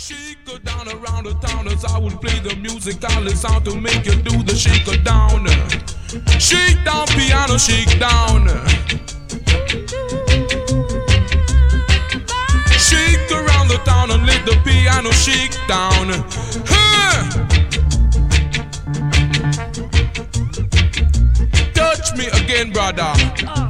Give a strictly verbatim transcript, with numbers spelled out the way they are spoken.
Shake her down around the town as I will play the music. I'll sound to make you do the shaker down. Shake down piano, shake down. Shake around the town and let the piano shake down. Huh. Touch me again, brother.